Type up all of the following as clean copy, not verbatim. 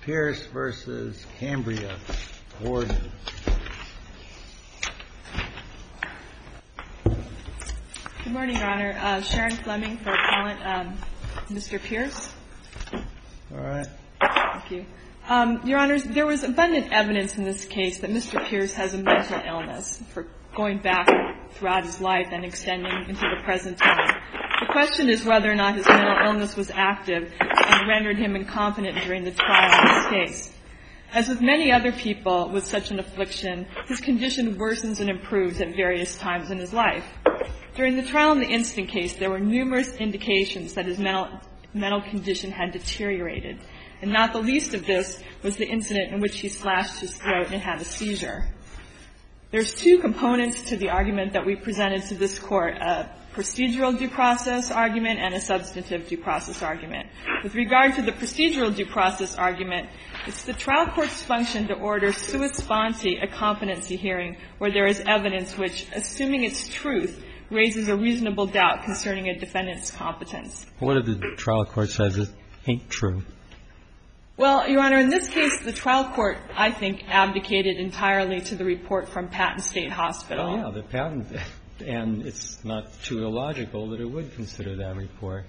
Pierce versus Cambria Warden. Good morning, Your Honor. Sharon Fleming for appellant Mr. Pierce. All right. Thank you. Your Honors, there was abundant evidence in this case that Mr. Pierce has a mental illness for going back throughout his life and extending into the present time. The question is whether or not his mental illness was active and rendered him incompetent during the trial in this case. As with many other people with such an affliction, his condition worsens and improves at various times in his life. During the trial in the instant case, there were numerous indications that his mental condition had deteriorated, and not the least of this was the incident in which he slashed his throat and had a seizure. There's two components to the argument that we presented to this Court, a procedural due process argument and a substantive due process argument. With regard to the procedural due process argument, it's the trial court's function to order sua sponte a competency hearing where there is evidence which, assuming its truth, raises a reasonable doubt concerning a defendant's competence. What if the trial court says it ain't true? Well, Your Honor, in this case, the trial court, I think, abdicated entirely to the report from Patton State Hospital. Oh, yeah, the Patton, and it's not too illogical that it would consider that report,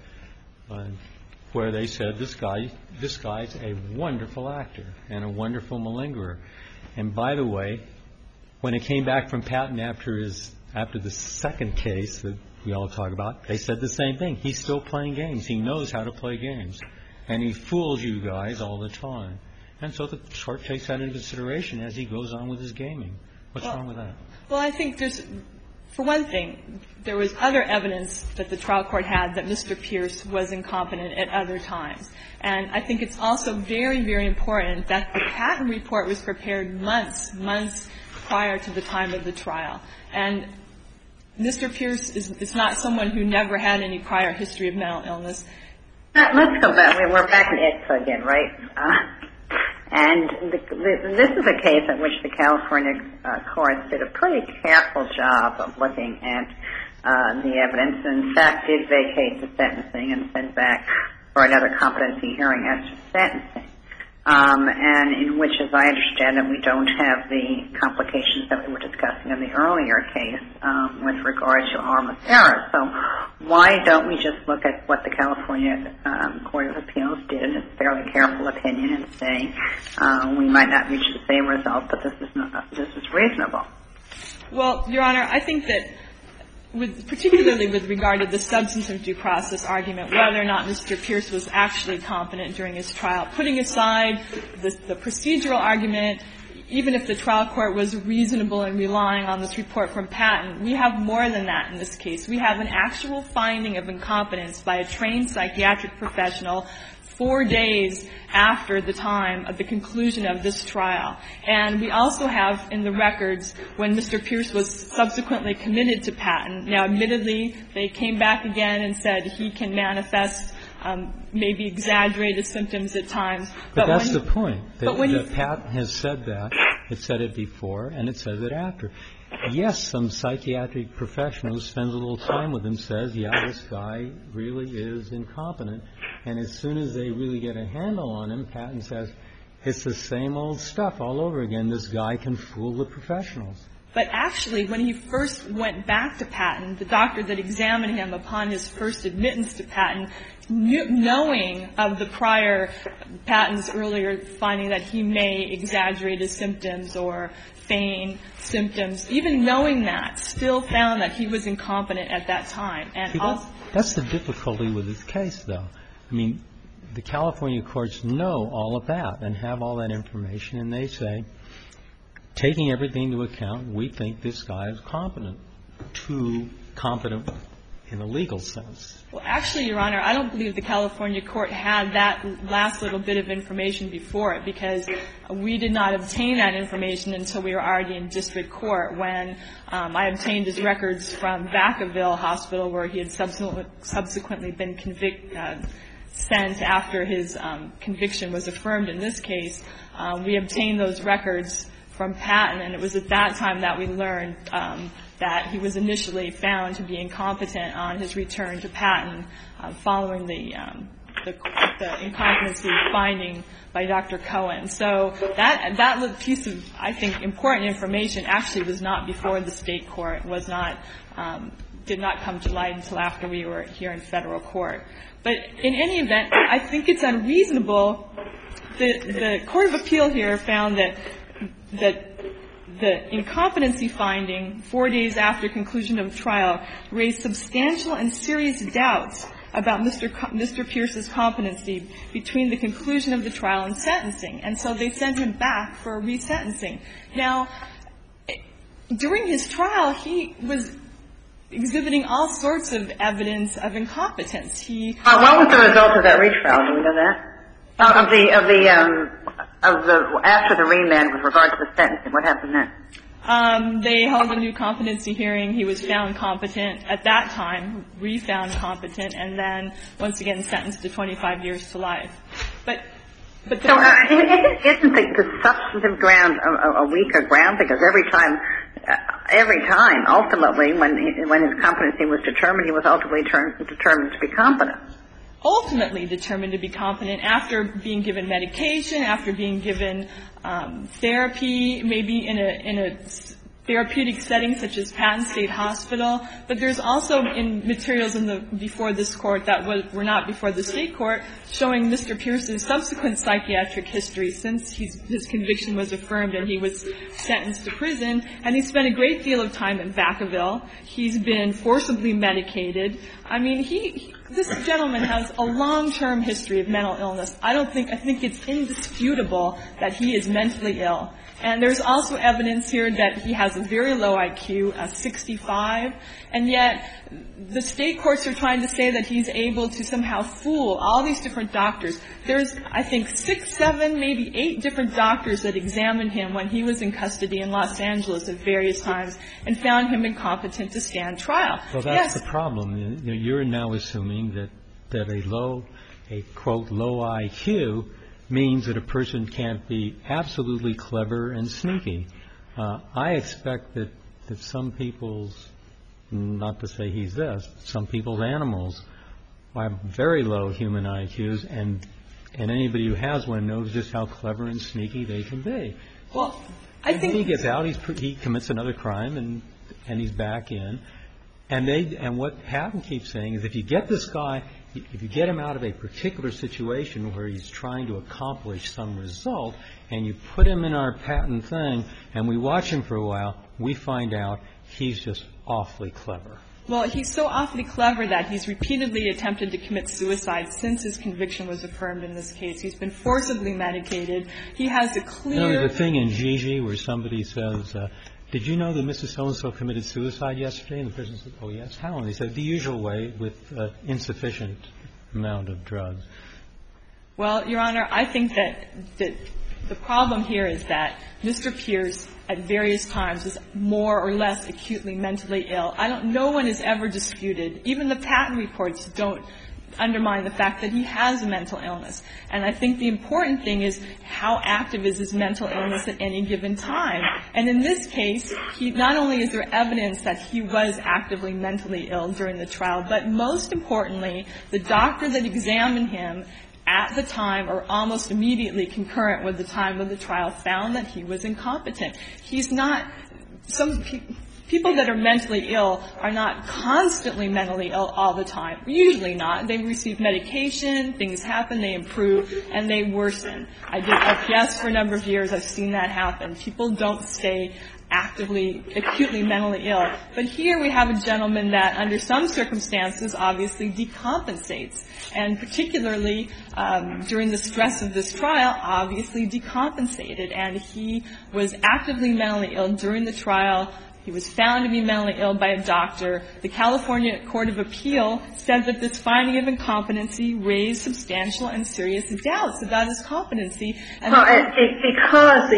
where they said this guy's a wonderful actor and a wonderful malingerer. And by the way, when it came back from Patton after the second case that we all talk about, they said the same thing. He's still playing games. He knows how to play games. And he fools you guys all the time. And so the court takes that into consideration as he goes on with his gaming. What's wrong with that? Well, I think there's, for one thing, there was other evidence that the trial court had that Mr. Pierce was incompetent at other times. And I think it's also very, very important that the Patton report was prepared months prior to the time of the trial. And Mr. Pierce is not someone who never had any prior history of mental illness. Let's go back. We're back in ICFA again, right? And this is a case in which the California courts did a pretty careful job of looking at the evidence. In fact, did vacate the sentencing and send back for another competency hearing after sentencing. And in which, as I understand it, we don't have the complications that we were discussing in the earlier case with regard to harmless error. So why don't we just look at what the California Court of Appeals did in a fairly careful opinion and say we might not reach the same result, but this is reasonable? Well, Your Honor, I think that particularly with regard to the substantive due process argument, whether or not Mr. Pierce was actually competent during his trial, putting aside the procedural argument, even if the trial court was reasonable in relying on this report from Patton, we have more than that in this case. We have an actual finding of incompetence by a trained psychiatric professional 4 days after the time of the conclusion of this trial. And we also have in the records when Mr. Pierce was subsequently committed to Patton. Now, admittedly, they came back again and said he can manifest maybe exaggerated symptoms at times. But that's the point. That Patton has said that. It said it before, and it says it after. Yes, some psychiatric professional who spends a little time with him says, yeah, this guy really is incompetent. And as soon as they really get a handle on him, Patton says, it's the same old stuff all over again. This guy can fool the professionals. But actually, when he first went back to Patton, the doctor that examined him upon his first admittance to Patton, knowing of the prior Patton's earlier finding that he may exaggerate his symptoms or feign symptoms, even knowing that, still found that he was incompetent at that time. And that's the difficulty with this case, though. I mean, the California courts know all of that and have all that information, and they say, taking everything into account, we think this guy is competent, too competent in a legal sense. Well, actually, Your Honor, I don't believe the California court had that last little bit of information before it, because we did not obtain that information until we were already in district court when I obtained his records from Vacaville Hospital, where he had subsequently been sent after his conviction was affirmed in this case. We obtained those records from Patton, and it was at that time that we learned that he was initially found to be incompetent on his return to Patton following the the incompetency finding by Dr. Cohen. So that piece of, I think, important information actually was not before the state court, was not, did not come to light until after we were here in federal court. But in any event, I think it's unreasonable. The Court of Appeal here found that the incompetency finding 4 days after conclusion of the trial raised substantial and serious doubts about Mr. Pierce's competency between the conclusion of the trial and sentencing. And so they sent him back for resentencing. Now, during his trial, he was exhibiting all sorts of evidence of incompetence. What was the result of that retrial? Do we know that? After the remand with regard to the sentencing, what happened then? They held a new competency hearing. He was found competent at that time, re-found competent, and then once again sentenced to 25 years to life. But so isn't the substantive ground a weaker ground? Because every time, ultimately, when his competency was determined, he was ultimately determined to be competent. Ultimately determined to be competent after being given medication, after being given therapy, maybe in a therapeutic setting such as Patton State Hospital. But there's also in materials before this court that were not before the state court showing Mr. Pierce's subsequent psychiatric history since his conviction was affirmed and he was sentenced to prison. And he spent a great deal of time in Vacaville. He's been forcibly medicated. I mean, this gentleman has a long-term history of mental illness. I think it's indisputable that he is mentally ill. And there's also evidence here that he has a very low IQ, a 65, and yet the state courts are trying to say that he's able to somehow fool all these different doctors. There's, I think, 6, 7, maybe 8 different doctors that examined him when he was in custody in Los Angeles at various times and found him incompetent to stand trial. Well, that's the problem. You're now assuming that a quote, low IQ means that a person can't be absolutely clever and sneaky. I expect that some people's, not to say he's this, some people's animals have very low human IQs, and anybody who has one knows just how clever and sneaky they can be. Well, I think he gets out, he commits another crime, and he's back in. And what Patton keeps saying is if you get this guy, if you get him out of a particular situation where he's trying to accomplish some result, and you put him in our Patton thing, and we watch him for a while, we find out he's just awfully clever. Well, he's so awfully clever that he's repeatedly attempted to commit suicide since his conviction was affirmed in this case. He's been forcibly medicated. He has a clear... You know, the thing in Gigi where somebody says, did you know that Mrs. So-and-so committed suicide yesterday? And the person said, oh, yes. How? And he said, the usual way with insufficient amount of drugs. Well, Your Honor, I think that the problem here is that Mr. Pierce at various times is more or less acutely mentally ill. No one has ever disputed, even the Patton reports don't undermine the fact that he has a mental illness. And I think the important thing is how active is his mental illness at any given time. And in this case, not only is there evidence that he was actively mentally ill during the trial, but most importantly, the doctor that examined him at the time or almost immediately concurrent with the time of the trial found that he was incompetent. He's not – some people that are mentally ill are not constantly mentally ill all the time. Usually not. They receive medication, things happen, they improve, and they worsen. I did LPS for a number of years. I've seen that happen. People don't stay acutely mentally ill. But here we have a gentleman that under some circumstances obviously decompensates, and particularly during the stress of this trial obviously decompensated. And he was actively mentally ill during the trial. He was found to be mentally ill by a doctor. The California Court of Appeal said that this finding of incompetency raised substantial and serious doubts about his competency. And because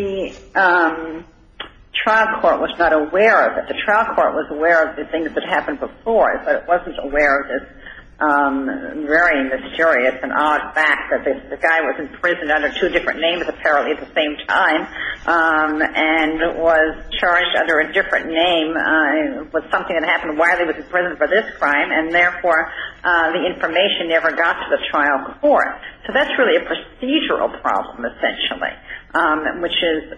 the trial court was not aware of it. The trial court was aware of the things that happened before, but it wasn't aware of this very mysterious and odd fact that the guy was in prison under two different names apparently at the same time, and was charged under a different name with something that happened while he was in prison for this crime, and therefore the information never got to the trial court. So that's really a procedural problem, essentially, which is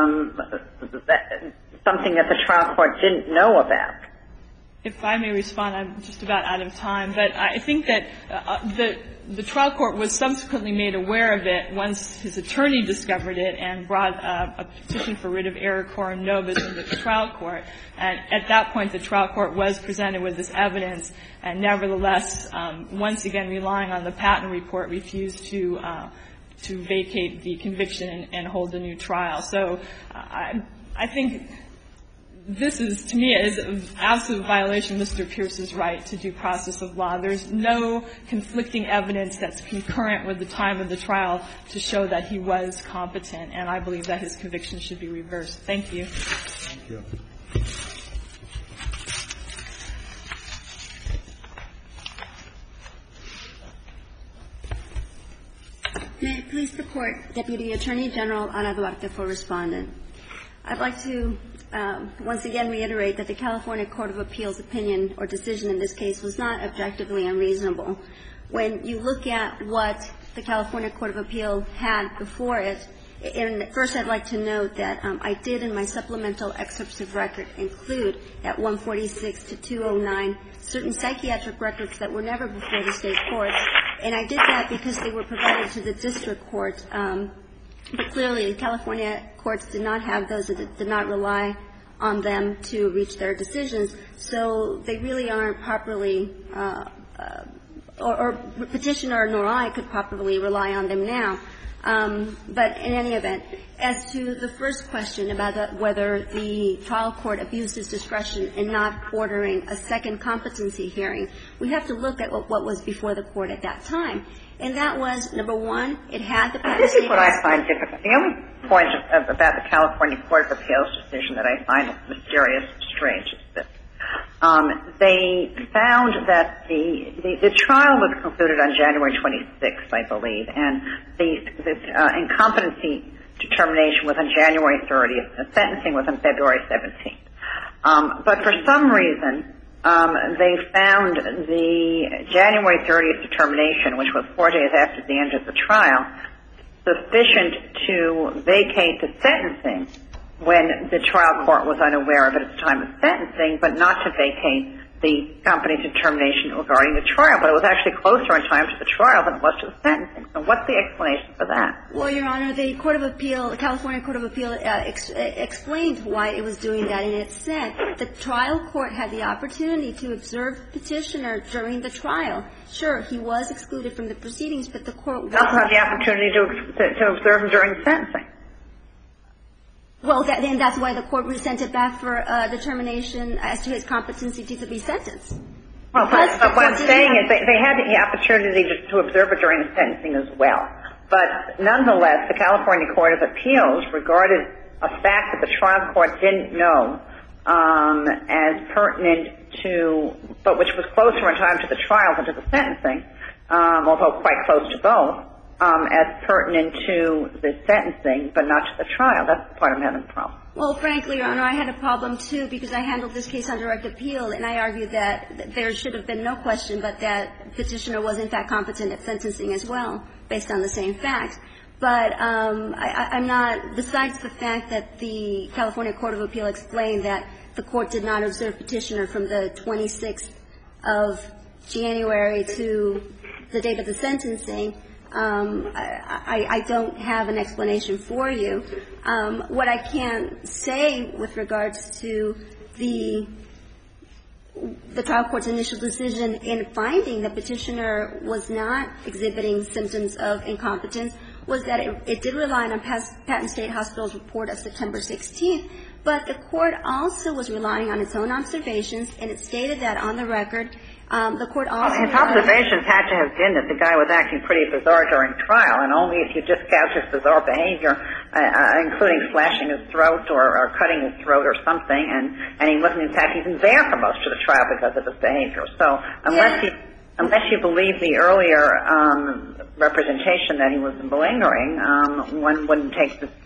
something that the trial court didn't know about. If I may respond, I'm just about out of time, but I think that the trial court was subsequently made aware of it once his attorney discovered it and brought a petition for writ of error coram nobis into the trial court. And at that point, the trial court was presented with this evidence, and nevertheless, once again relying on the Patton report, refused to vacate the conviction and hold a new trial. So I think this is, to me, is an absolute violation of Mr. Pierce's right to due process of law. There's no conflicting evidence that's concurrent with the time of the trial to show that he was competent, and I believe that his conviction should be reversed. Thank you. Thank you. May it please the Court, Deputy Attorney General Ana Duarte for Respondent. I'd like to once again reiterate that the California Court of Appeals opinion or decision in this case was not objectively unreasonable. When you look at what the California Court of Appeal had before it, and first I'd like to note that I did in my supplemental excerpts of record include at 146 to 209 certain psychiatric records that were never before the state courts, and I did that because they were provided to the district court. But clearly, the California courts did not have those, did not rely on them to reach their decisions, so they really aren't properly, or petitioner nor I could properly rely on them now. But in any event, as to the first question about whether the trial court abused its discretion in not ordering a second competency hearing, we have to look at what was before the court at that time. And that was, number one, it had the This is what I find difficult. The only point about the California Court of Appeals decision that I find mysterious and strange is this. They found that the trial was concluded on January 26th, I believe, and the incompetency determination was on January 30th. The sentencing was on February 17th. But for some reason, they found the January 30th determination, which was 4 days after the end of the trial, sufficient to vacate the sentencing when the trial court was unaware of it at the time of sentencing, but not to vacate the company's determination regarding the trial. But it was actually closer in time to the trial than it was to the sentencing. So what's the explanation for that? Well, Your Honor, the Court of Appeal, the California Court of Appeal explained why it was doing that, and it said the trial court had the opportunity to observe petitioner during the trial. Sure, he was excluded from the proceedings, but the court was also had the opportunity to observe him during the sentencing. Well, then that's why the court sent it back for determination as to his competency to be sentenced. Well, but what I'm saying is they had the opportunity to observe it during the sentencing as well. But nonetheless, the California Court of Appeals regarded a fact that the trial court didn't know as pertinent to, but which was closer in time to the trial than to the sentencing, although quite close to both, as pertinent to the sentencing, but not to the trial. That's the part I'm having a problem. Well, frankly, Your Honor, I had a problem, too, because I handled this case on direct appeal, and I argued that there should have been no question, but that petitioner was, in fact, competent at sentencing as well, based on the same facts. But I'm not, besides the fact that the California Court of Appeal explained that the court did not observe petitioner from the 26th of January to the date of the sentencing, I don't have an explanation for you. What I can say with regards to the trial court's initial decision in finding the petitioner was not exhibiting symptoms of incompetence was that it did rely on Patton State Hospital's report of September 16th, but the court also was relying on its own observations, and it stated that on the record. The court also his observations had to have been that the guy was acting pretty bizarre during trial, and only if you discount his bizarre behavior, including slashing his throat or cutting his throat or something, and he wasn't in fact even there for most of the trial because of his behavior. So unless he unless you believe the earlier representation that he was malingering, one wouldn't take the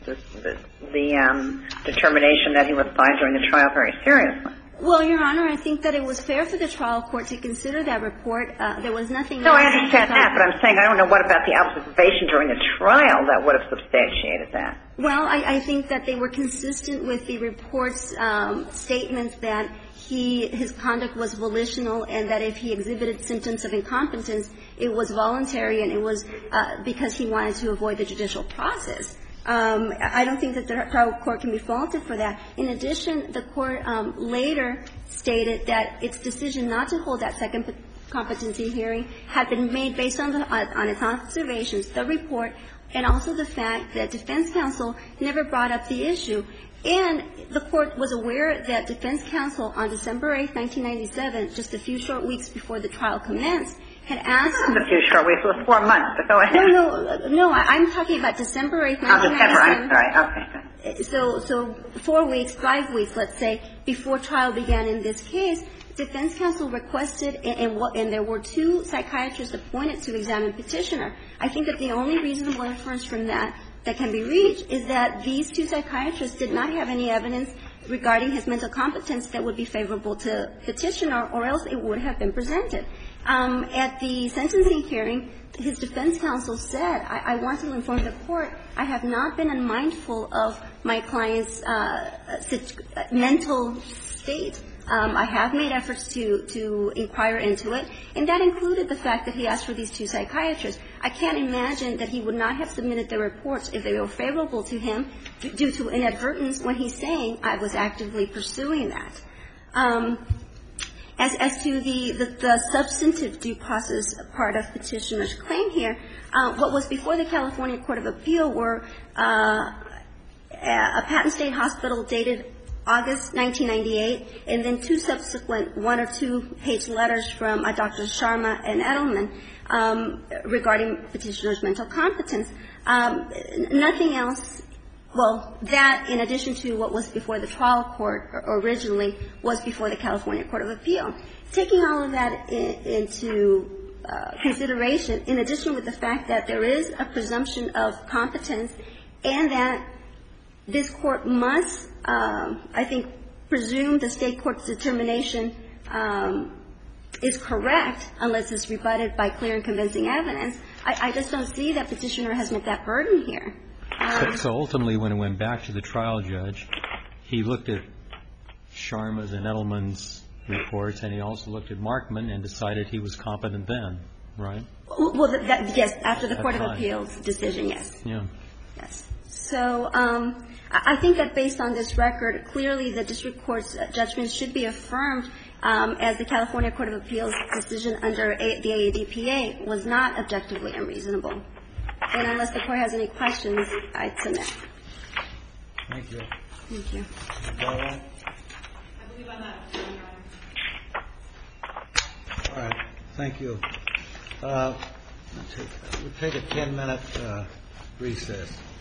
determination that he was fine during the trial very seriously. Well, Your Honor, I think that it was fair for the trial court to consider that report. There was nothing. No, I understand that, but I'm saying I don't know what about the observation during the trial that would have substantiated that. Well, I think that they were consistent with the report's statements that his conduct was volitional and that if he exhibited symptoms of incompetence, it was voluntary and it was because he wanted to avoid the judicial process. I don't think that the trial court can be faulted for that. In addition, the court later stated that its decision not to hold that second competency hearing had been made based on its observations, the report, and also the fact that defense counsel never brought up the issue. And the court was aware that defense counsel on December 8, 1997, just a few short weeks before the trial commenced, had asked him. A few short weeks. It was 4 months, but go ahead. No, I'm talking about December 8, 1997. December, I'm sorry. Okay. So 4 weeks, 5 weeks, let's say, before trial began in this case, defense counsel requested, and there were 2 psychiatrists appointed to examine Petitioner. I think that the only reasonable inference from that can be reached is that these 2 psychiatrists did not have any evidence regarding his mental competence that would be favorable to Petitioner, or else it would have been presented. At the sentencing hearing, his defense counsel said, I want to inform the court, I have not been unmindful of my client's mental state. I have made efforts to inquire into it, and that included the fact that he asked for these 2 psychiatrists. I can't imagine that he would not have submitted the reports if they were favorable to him due to inadvertence when he's saying, I was actively pursuing that. As to the substantive due process part of Petitioner's claim here, what was before the California Court of Appeal were a Patton State Hospital dated August 1998, and then 2 subsequent 1- or 2-page letters from Dr. Sharma and Edelman regarding Petitioner's mental competence. Nothing else. Well, that, in addition to what was before the trial court originally, was before the California Court of Appeal. Taking all of that into consideration, in addition with the fact that there is a presumption of competence and that this Court must, I think, presume the State court's determination is correct unless it's rebutted by clear and convincing evidence, I just don't see that Petitioner has met that burden here. So ultimately, when it went back to the trial judge, he looked at Sharma's and Edelman's reports, and he also looked at Markman and decided he was competent then, right? Well, yes, after the Court of Appeals decision, yes. Yeah. Yes. So I think that based on this record, clearly the district court's judgment should be affirmed as the California Court of Appeals decision under the AADPA was not objectively unreasonable. And unless the Court has any questions, I submit. Thank you. Thank you. I believe I'm out of time, Your Honor. All right. Thank you. We'll take a 10-minute recess.